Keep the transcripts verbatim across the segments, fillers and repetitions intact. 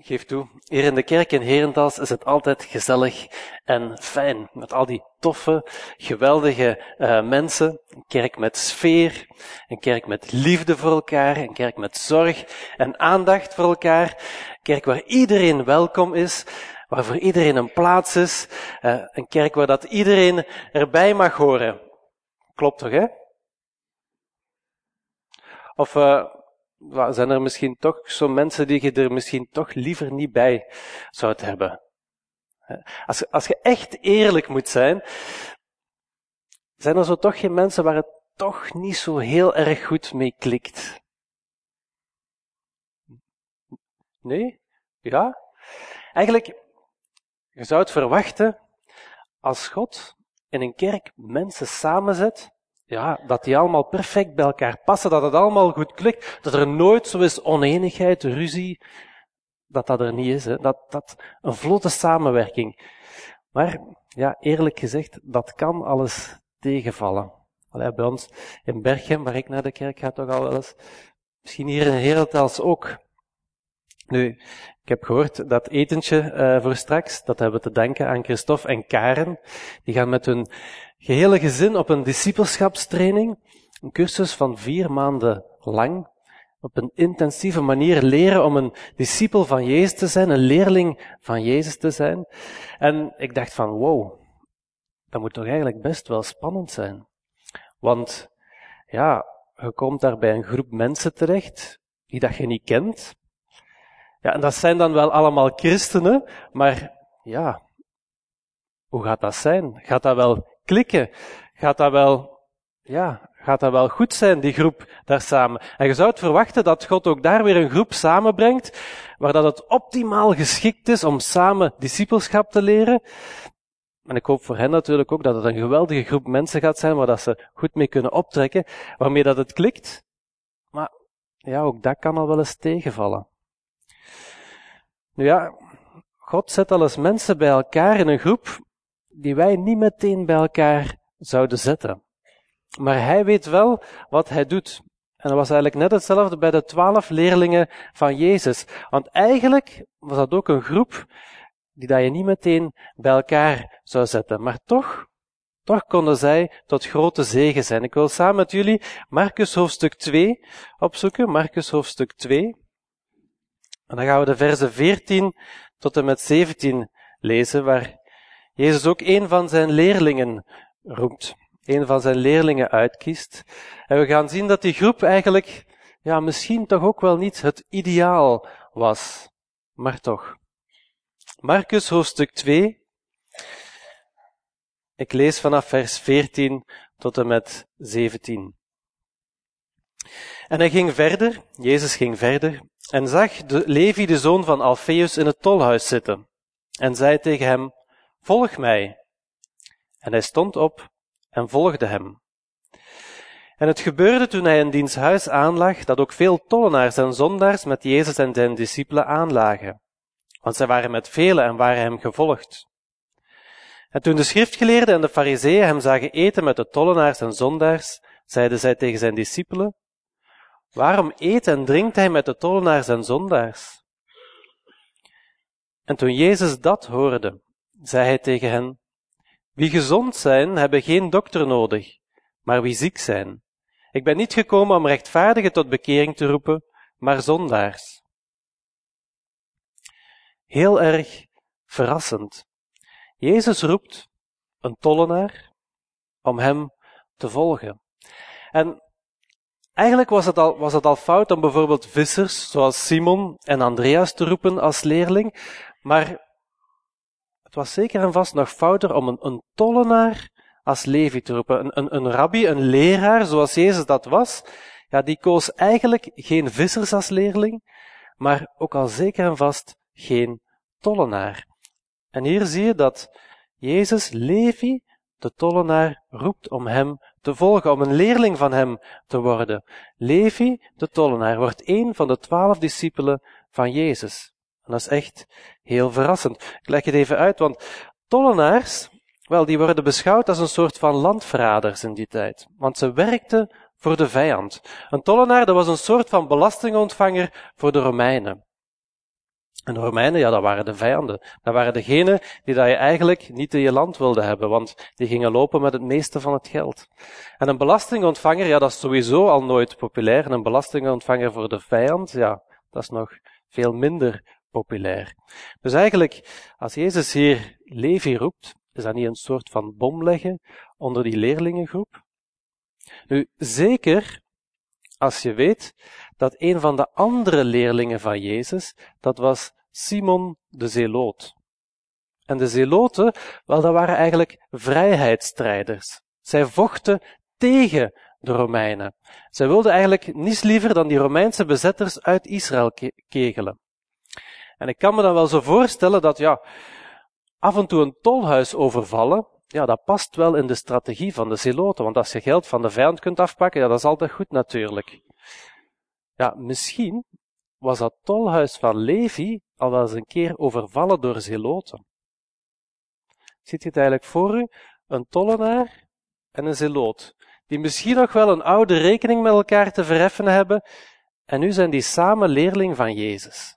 geef toe, hier in de kerk in Herentals is het altijd gezellig en fijn. Met al die toffe, geweldige uh, mensen. Een kerk met sfeer, een kerk met liefde voor elkaar, een kerk met zorg en aandacht voor elkaar. Een kerk waar iedereen welkom is, waar voor iedereen een plaats is. Uh, een kerk waar dat iedereen erbij mag horen. Klopt toch, hè? Of... Uh, zijn er misschien toch zo mensen die je er misschien toch liever niet bij zou hebben? Als, als je echt eerlijk moet zijn, zijn er zo toch geen mensen waar het toch niet zo heel erg goed mee klikt? Nee? Ja? Eigenlijk, je zou het verwachten, als God in een kerk mensen samenzet, ja, dat die allemaal perfect bij elkaar passen, dat het allemaal goed klikt, dat er nooit zo is oneenigheid, ruzie, dat dat er niet is, hè. Dat, dat een vlotte samenwerking. Maar, ja, eerlijk gezegd, dat kan alles tegenvallen. Allee, bij ons in Berchem, waar ik naar de kerk ga, toch al wel eens, misschien hier in Herentals ook. Nu, ik heb gehoord dat etentje uh, voor straks, dat hebben we te danken aan Christophe en Karen. Die gaan met hun gehele gezin op een discipelschapstraining, een cursus van vier maanden lang, op een intensieve manier leren om een discipel van Jezus te zijn, een leerling van Jezus te zijn. En ik dacht van, wow, dat moet toch eigenlijk best wel spannend zijn. Want, ja, je komt daar bij een groep mensen terecht, die dat je niet kent. Ja, en dat zijn dan wel allemaal christenen, maar ja, hoe gaat dat zijn? Gaat dat wel klikken? Gaat dat wel, ja, gaat dat wel goed zijn, die groep daar samen? En je zou het verwachten dat God ook daar weer een groep samenbrengt, waar dat het optimaal geschikt is om samen discipelschap te leren. En ik hoop voor hen natuurlijk ook dat het een geweldige groep mensen gaat zijn, waar dat ze goed mee kunnen optrekken, waarmee dat het klikt. Maar ja, ook dat kan al wel eens tegenvallen. Nu ja, God zet al eens mensen bij elkaar in een groep die wij niet meteen bij elkaar zouden zetten. Maar hij weet wel wat hij doet. En dat was eigenlijk net hetzelfde bij de twaalf leerlingen van Jezus. Want eigenlijk was dat ook een groep die dat je niet meteen bij elkaar zou zetten. Maar toch, toch konden zij tot grote zegen zijn. Ik wil samen met jullie Marcus hoofdstuk twee opzoeken. Marcus hoofdstuk twee. En dan gaan we de versen veertien tot en met zeventien lezen, waar Jezus ook een van zijn leerlingen roept, een van zijn leerlingen uitkiest. En we gaan zien dat die groep eigenlijk, ja, misschien toch ook wel niet het ideaal was, maar toch. Marcus hoofdstuk twee, ik lees vanaf vers veertien tot en met zeventien. En hij ging verder, Jezus ging verder, en zag de Levi, de zoon van Alfeus, in het tolhuis zitten, en zei tegen hem, volg mij. En hij stond op en volgde hem. En het gebeurde toen hij in diens huis aanlag, dat ook veel tollenaars en zondaars met Jezus en zijn discipelen aanlagen, want zij waren met velen en waren hem gevolgd. En toen de schriftgeleerden en de farizeeën hem zagen eten met de tollenaars en zondaars, zeiden zij tegen zijn discipelen, waarom eet en drinkt hij met de tollenaars en zondaars? En toen Jezus dat hoorde, zei hij tegen hen, wie gezond zijn, hebben geen dokter nodig, maar wie ziek zijn. Ik ben niet gekomen om rechtvaardigen tot bekering te roepen, maar zondaars. Heel erg verrassend. Jezus roept een tollenaar om hem te volgen. En eigenlijk was het al, was het al fout om bijvoorbeeld vissers, zoals Simon en Andreas, te roepen als leerling, maar het was zeker en vast nog fouter om een, een tollenaar als Levi te roepen. Een, een, een rabbi, een leraar, zoals Jezus dat was, ja, die koos eigenlijk geen vissers als leerling, maar ook al zeker en vast geen tollenaar. En hier zie je dat Jezus Levi, de tollenaar, roept om hem te volgen, om een leerling van hem te worden. Levi, de tollenaar, wordt een van de twaalf discipelen van Jezus. En dat is echt heel verrassend. Ik leg het even uit, want tollenaars, wel, die worden beschouwd als een soort van landverraders in die tijd. Want ze werkten voor de vijand. Een tollenaar, dat was een soort van belastingontvanger voor de Romeinen. En de Romeinen, ja, dat waren de vijanden. Dat waren degenen die dat je eigenlijk niet in je land wilde hebben, want die gingen lopen met het meeste van het geld. En een belastingontvanger, ja, dat is sowieso al nooit populair. En een belastingontvanger voor de vijand, ja, dat is nog veel minder populair. Dus eigenlijk, als Jezus hier Levi roept, is dat niet een soort van bom leggen onder die leerlingengroep? Nu, zeker als je weet dat een van de andere leerlingen van Jezus, dat was Simon de Zeloot. En de Zeloten, wel, dat waren eigenlijk vrijheidsstrijders. Zij vochten tegen de Romeinen. Zij wilden eigenlijk niets liever dan die Romeinse bezetters uit Israël ke- kegelen. En ik kan me dan wel zo voorstellen dat, ja, af en toe een tolhuis overvallen, ja, dat past wel in de strategie van de Zeloten, want als je geld van de vijand kunt afpakken, ja, dat is altijd goed natuurlijk. Ja, misschien was dat tolhuis van Levi al wel eens een keer overvallen door Zeloten. Ziet je het eigenlijk voor u? Een tollenaar en een Zeloot, die misschien nog wel een oude rekening met elkaar te verheffen hebben, en nu zijn die samen leerling van Jezus.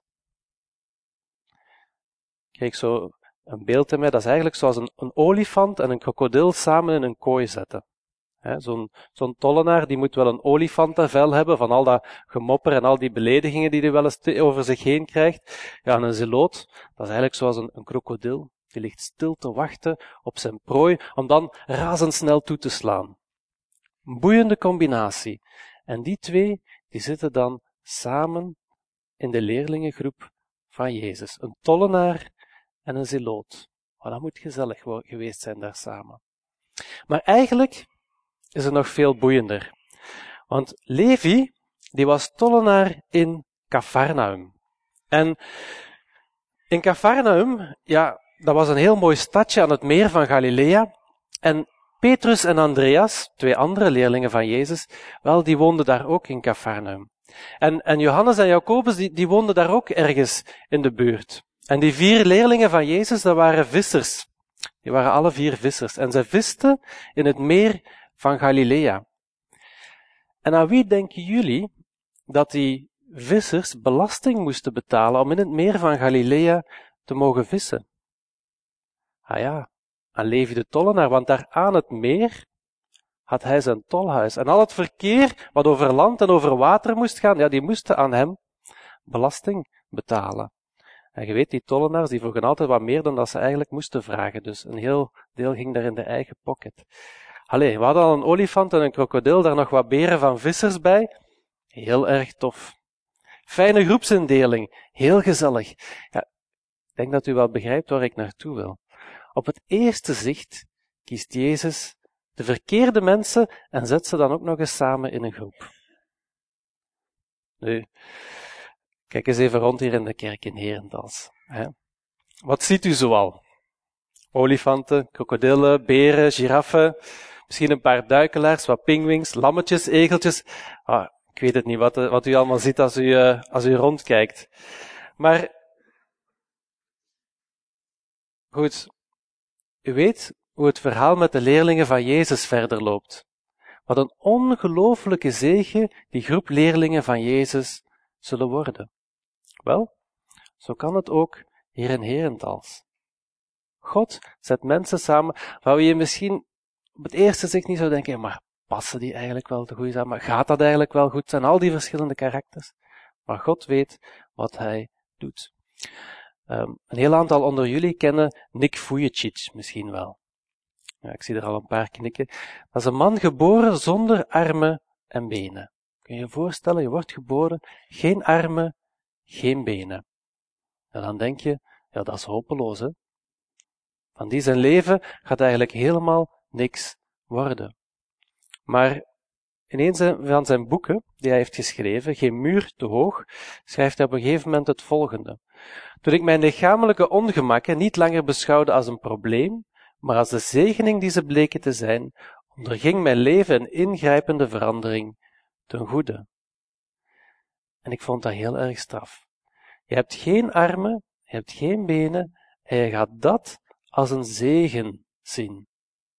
Kijk, zo een beeld in mij, dat is eigenlijk zoals een, een olifant en een krokodil samen in een kooi zetten. He, zo'n, zo'n tollenaar, die moet wel een olifantenvel hebben van al dat gemopper en al die beledigingen die hij wel eens te, over zich heen krijgt. Ja, en een zeloot, dat is eigenlijk zoals een, een krokodil. Die ligt stil te wachten op zijn prooi, om dan razendsnel toe te slaan. Een boeiende combinatie. En die twee, die zitten dan samen in de leerlingengroep van Jezus. Een tollenaar en een zeloot. Oh, dat moet gezellig geweest zijn daar samen. Maar eigenlijk is het nog veel boeiender. Want Levi, die was tollenaar in Cafarnaum. En in Cafarnaum, ja, dat was een heel mooi stadje aan het meer van Galilea. En Petrus en Andreas, twee andere leerlingen van Jezus, wel, die woonden daar ook in Cafarnaum. En, en Johannes en Jacobus, die, die woonden daar ook ergens in de buurt. En die vier leerlingen van Jezus, dat waren vissers. Die waren alle vier vissers. En zij visten in het meer van Galilea. En aan wie denken jullie dat die vissers belasting moesten betalen om in het meer van Galilea te mogen vissen? Ah ja, aan Levi de tollenaar, want daar aan het meer had hij zijn tolhuis. En al het verkeer wat over land en over water moest gaan, ja, die moesten aan hem belasting betalen. En je weet, die tollenaars, die vroegen altijd wat meer dan dat ze eigenlijk moesten vragen. Dus een heel deel ging daar in de eigen pocket. Allee, we hadden al een olifant en een krokodil, daar nog wat beren van vissers bij. Heel erg tof. Fijne groepsindeling, heel gezellig. Ja, ik denk dat u wel begrijpt waar ik naartoe wil. Op het eerste zicht kiest Jezus de verkeerde mensen en zet ze dan ook nog eens samen in een groep. Nu, kijk eens even rond hier in de kerk in Herentals. Hè. Wat ziet u zoal? Olifanten, krokodillen, beren, giraffen, misschien een paar duikelaars, wat pinguïns, lammetjes, egeltjes. Ah, ik weet het niet wat, wat u allemaal ziet als u, uh, als u rondkijkt. Maar, goed, u weet hoe het verhaal met de leerlingen van Jezus verder loopt. Wat een ongelooflijke zegen die groep leerlingen van Jezus zullen worden. Wel, zo kan het ook hier in Herentals. God zet mensen samen waar je misschien op het eerste zicht niet zou denken, maar passen die eigenlijk wel te goed samen? Maar gaat dat eigenlijk wel goed zijn? Al die verschillende karakters. Maar God weet wat hij doet. Um, een heel aantal onder jullie kennen Nick Vujicic misschien wel. Ja, ik zie er al een paar knikken. Dat is een man geboren zonder armen en benen. Kun je je voorstellen, je wordt geboren, geen armen, geen benen. En dan denk je, ja, dat is hopeloos, hè. Van die zijn leven gaat eigenlijk helemaal niks worden. Maar in een van zijn boeken, die hij heeft geschreven, Geen muur te hoog, schrijft hij op een gegeven moment het volgende. Toen ik mijn lichamelijke ongemakken niet langer beschouwde als een probleem, maar als de zegening die ze bleken te zijn, onderging mijn leven een ingrijpende verandering ten goede. En ik vond dat heel erg straf. Je hebt geen armen, je hebt geen benen, en je gaat dat als een zegen zien.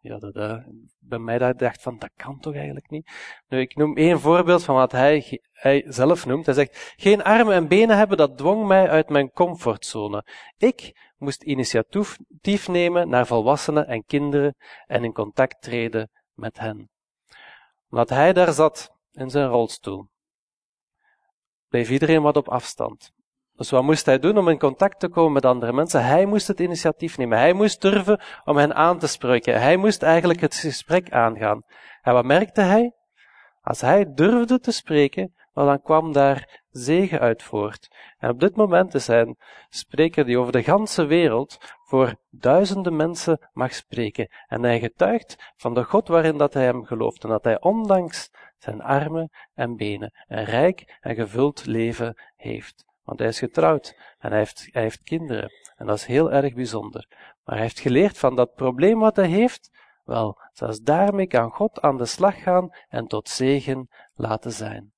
Ja, dat, uh, bij mij dat dacht van, dat kan toch eigenlijk niet? Nu, ik noem één voorbeeld van wat hij, hij zelf noemt. Hij zegt, geen armen en benen hebben, dat dwong mij uit mijn comfortzone. Ik moest initiatief nemen naar volwassenen en kinderen en in contact treden met hen. Omdat hij daar zat, in zijn rolstoel, bleef iedereen wat op afstand. Dus wat moest hij doen om in contact te komen met andere mensen? Hij moest het initiatief nemen. Hij moest durven om hen aan te spreken. Hij moest eigenlijk het gesprek aangaan. En wat merkte hij? Als hij durfde te spreken, wel, dan kwam daar zegen uit voort. En op dit moment is hij een spreker die over de ganse wereld voor duizenden mensen mag spreken. En hij getuigt van de God waarin dat hij hem gelooft. En dat hij ondanks zijn armen en benen een rijk en gevuld leven heeft. Want hij is getrouwd en hij heeft, hij heeft kinderen. En dat is heel erg bijzonder. Maar hij heeft geleerd van dat probleem wat hij heeft. Wel, zelfs daarmee kan God aan de slag gaan en tot zegen laten zijn.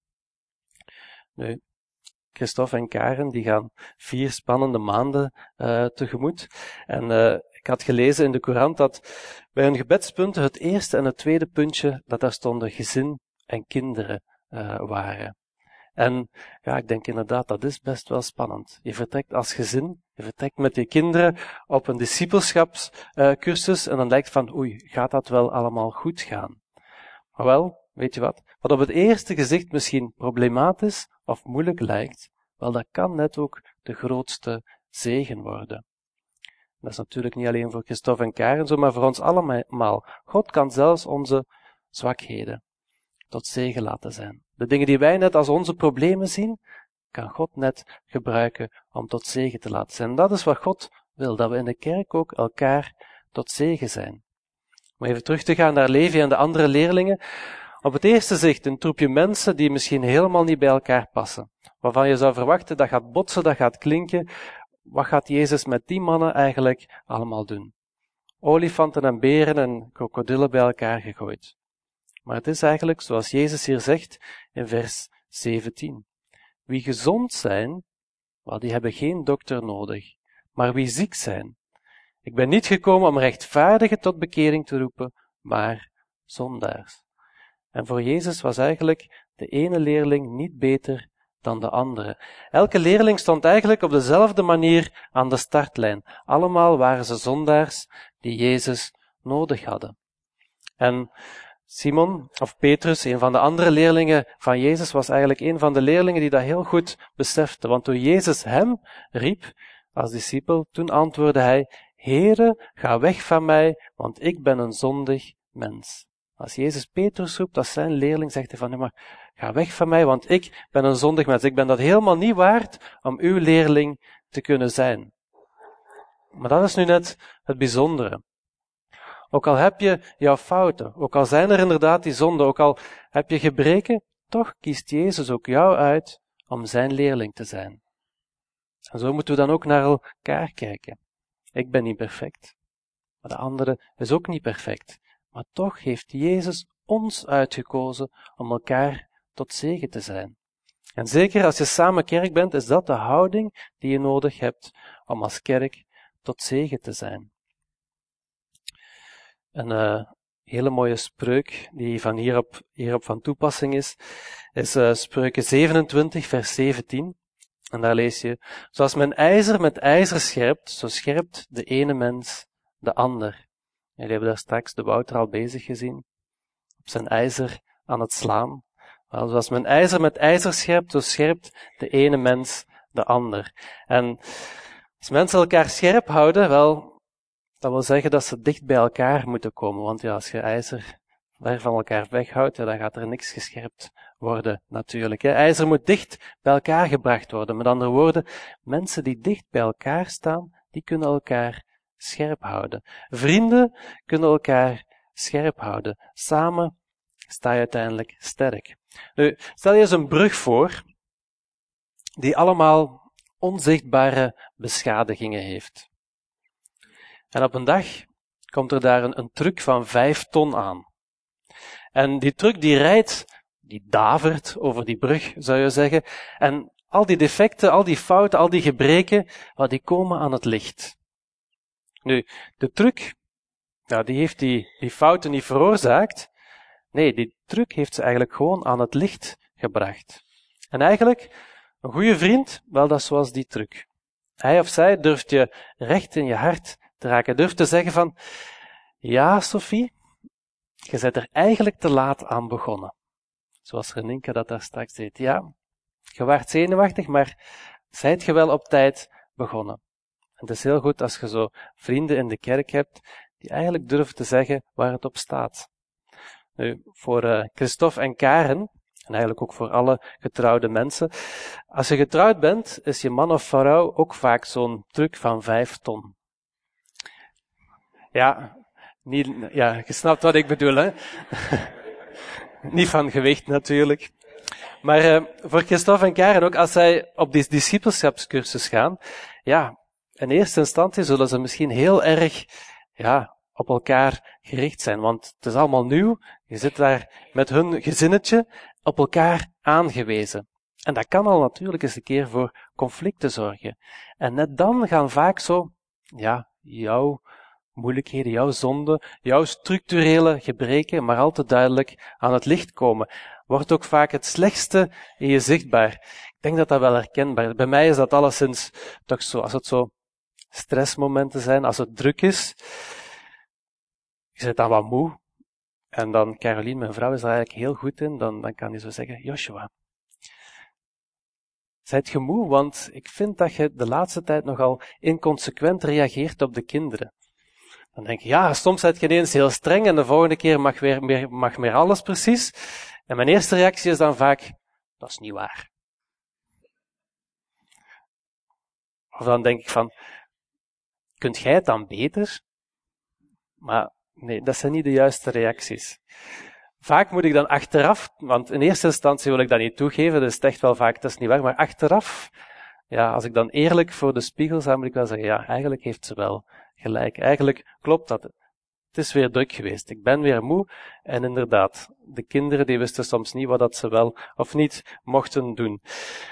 Nu, Christophe en Karen, die gaan vier spannende maanden uh, tegemoet. En uh, ik had gelezen in de courant dat bij hun gebedspunten het eerste en het tweede puntje, dat daar stonden gezin en kinderen uh, waren. En ja, ik denk inderdaad, dat is best wel spannend. Je vertrekt als gezin, je vertrekt met je kinderen op een discipelschapscursus uh, en dan lijkt van, oei, gaat dat wel allemaal goed gaan? Maar wel, weet je wat? Wat op het eerste gezicht misschien problematisch of moeilijk lijkt, wel, dat kan net ook de grootste zegen worden. Dat is natuurlijk niet alleen voor Christophe en Karen zo, maar voor ons allemaal. God kan zelfs onze zwakheden tot zegen laten zijn. De dingen die wij net als onze problemen zien, kan God net gebruiken om tot zegen te laten zijn. En dat is wat God wil, dat we in de kerk ook elkaar tot zegen zijn. Om even terug te gaan naar Levi en de andere leerlingen. Op het eerste zicht een troepje mensen die misschien helemaal niet bij elkaar passen. Waarvan je zou verwachten, dat gaat botsen, dat gaat klinken. Wat gaat Jezus met die mannen eigenlijk allemaal doen? Olifanten en beren en krokodillen bij elkaar gegooid. Maar het is eigenlijk, zoals Jezus hier zegt in vers zeventien. Wie gezond zijn, wel, die hebben geen dokter nodig. Maar wie ziek zijn. Ik ben niet gekomen om rechtvaardigen tot bekering te roepen, maar zondaars. En voor Jezus was eigenlijk de ene leerling niet beter dan de andere. Elke leerling stond eigenlijk op dezelfde manier aan de startlijn. Allemaal waren ze zondaars die Jezus nodig hadden. En Simon, of Petrus, een van de andere leerlingen van Jezus, was eigenlijk een van de leerlingen die dat heel goed besefte. Want toen Jezus hem riep als discipel, toen antwoordde hij, Heere, ga weg van mij, want ik ben een zondig mens. Als Jezus Petrus roept als zijn leerling, zegt hij van, nee, maar ga weg van mij, want ik ben een zondig mens. Ik ben dat helemaal niet waard om uw leerling te kunnen zijn. Maar dat is nu net het bijzondere. Ook al heb je jouw fouten, ook al zijn er inderdaad die zonden, ook al heb je gebreken, toch kiest Jezus ook jou uit om zijn leerling te zijn. En zo moeten we dan ook naar elkaar kijken. Ik ben niet perfect, maar de andere is ook niet perfect. Maar toch heeft Jezus ons uitgekozen om elkaar tot zegen te zijn. En zeker als je samen kerk bent, is dat de houding die je nodig hebt om als kerk tot zegen te zijn. Een uh, hele mooie spreuk die van hierop, hierop van toepassing is, is uh, Spreuken zevenentwintig, vers zeventien. En daar lees je, zoals men ijzer met ijzer scherpt, zo scherpt de ene mens de ander. Jullie hebben daar straks de Wouter al bezig gezien, op zijn ijzer aan het slaan. Wel, zoals men ijzer met ijzer scherpt, zo scherpt de ene mens de ander. En als mensen elkaar scherp houden, wel, dat wil zeggen dat ze dicht bij elkaar moeten komen. Want ja, als je ijzer ver van elkaar weghoudt, ja, dan gaat er niks gescherpt worden, natuurlijk. Hè. IJzer moet dicht bij elkaar gebracht worden. Met andere woorden, mensen die dicht bij elkaar staan, die kunnen elkaar scherp houden. Vrienden kunnen elkaar scherp houden. Samen sta je uiteindelijk sterk. Nu, stel je eens een brug voor, die allemaal onzichtbare beschadigingen heeft. En op een dag komt er daar een, een truck van vijf ton aan. En die truck die rijdt, die davert over die brug, zou je zeggen. En al die defecten, al die fouten, al die gebreken, die komen aan het licht. Nu, de truck Nou, die heeft die, die fouten niet veroorzaakt. Nee, die truc heeft ze eigenlijk gewoon aan het licht gebracht. En eigenlijk, een goede vriend, wel, dat is zoals die truc. Hij of zij durft je recht in je hart te raken. Durft te zeggen van, ja, Sophie, je bent er eigenlijk te laat aan begonnen. Zoals Reninka dat daar straks deed. Ja, je waart zenuwachtig, maar zijt je wel op tijd begonnen. En het is heel goed als je zo vrienden in de kerk hebt, die eigenlijk durven te zeggen waar het op staat. Nu, voor uh, Christophe en Karen, en eigenlijk ook voor alle getrouwde mensen, als je getrouwd bent, is je man of vrouw ook vaak zo'n truc van vijf ton. Ja, niet, ja, je snapt wat ik bedoel, hè? Niet van gewicht natuurlijk. Maar uh, voor Christophe en Karen ook, als zij op die discipelschapscursus gaan, ja, in eerste instantie zullen ze misschien heel erg, ja, op elkaar gericht zijn, want het is allemaal nieuw. Je zit daar met hun gezinnetje op elkaar aangewezen. En dat kan al natuurlijk eens een keer voor conflicten zorgen. En net dan gaan vaak zo, ja, jouw moeilijkheden, jouw zonden, jouw structurele gebreken, maar al te duidelijk aan het licht komen. Wordt ook vaak het slechtste in je zichtbaar. Ik denk dat dat wel herkenbaar is. Bij mij is dat alleszins toch zo, als het zo stressmomenten zijn, als het druk is, je zit dan wat moe, en dan Caroline, mijn vrouw, is daar eigenlijk heel goed in, dan, dan kan je zo zeggen, Joshua, zijt je moe, want ik vind dat je de laatste tijd nogal inconsequent reageert op de kinderen. Dan denk je, ja, soms zit je ineens heel streng en de volgende keer mag weer meer, mag meer alles precies. En mijn eerste reactie is dan vaak, dat is niet waar. Of dan denk ik van, kunt jij het dan beter? Maar nee, dat zijn niet de juiste reacties. Vaak moet ik dan achteraf, want in eerste instantie wil ik dat niet toegeven, dus het is echt wel vaak, dat is niet waar, maar achteraf, ja, als ik dan eerlijk voor de spiegel sta, moet ik wel zeggen, ja, eigenlijk heeft ze wel gelijk. Eigenlijk klopt dat. Het is weer druk geweest. Ik ben weer moe. En inderdaad, de kinderen die wisten soms niet wat dat ze wel of niet mochten doen.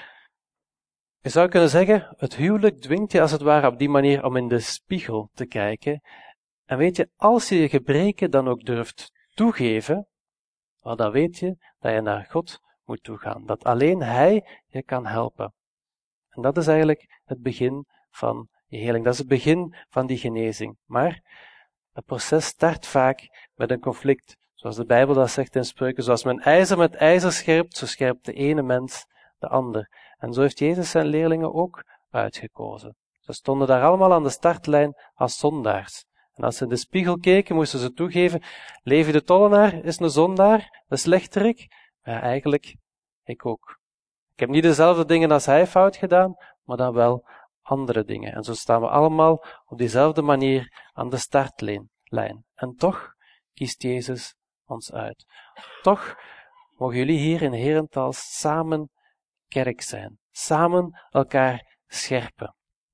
Je zou kunnen zeggen, het huwelijk dwingt je als het ware op die manier om in de spiegel te kijken. En weet je, als je je gebreken dan ook durft toegeven, wel, dan weet je dat je naar God moet toegaan. Dat alleen Hij je kan helpen. En dat is eigenlijk het begin van je heling. Dat is het begin van die genezing. Maar het proces start vaak met een conflict. Zoals de Bijbel dat zegt in Spreuken. Zoals men ijzer met ijzer scherpt, zo scherpt de ene mens de ander. En zo heeft Jezus zijn leerlingen ook uitgekozen. Ze stonden daar allemaal aan de startlijn als zondaars. En als ze in de spiegel keken, moesten ze toegeven, Levi de tollenaar is een zondaar, een slechterik. Ja, eigenlijk, ik ook. Ik heb niet dezelfde dingen als hij fout gedaan, maar dan wel andere dingen. En zo staan we allemaal op diezelfde manier aan de startlijn. En toch kiest Jezus ons uit. Toch mogen jullie hier in Herentals samen kerk zijn. Samen elkaar scherpen.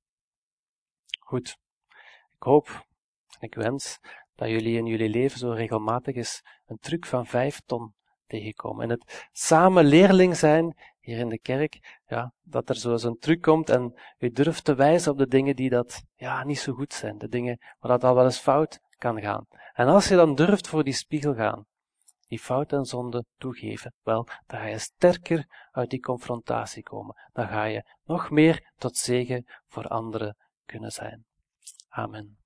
Goed. Ik hoop en ik wens dat jullie in jullie leven zo regelmatig eens een truc van vijf ton tegenkomen. En het samen leerling zijn hier in de kerk, ja, dat er zo eens een truc komt en u durft te wijzen op de dingen die dat, ja, niet zo goed zijn. De dingen waar dat al wel eens fout kan gaan. En als je dan durft voor die spiegel gaan, die fout en zonde toegeven, wel, dan ga je sterker uit die confrontatie komen. Dan ga je nog meer tot zegen voor anderen kunnen zijn. Amen.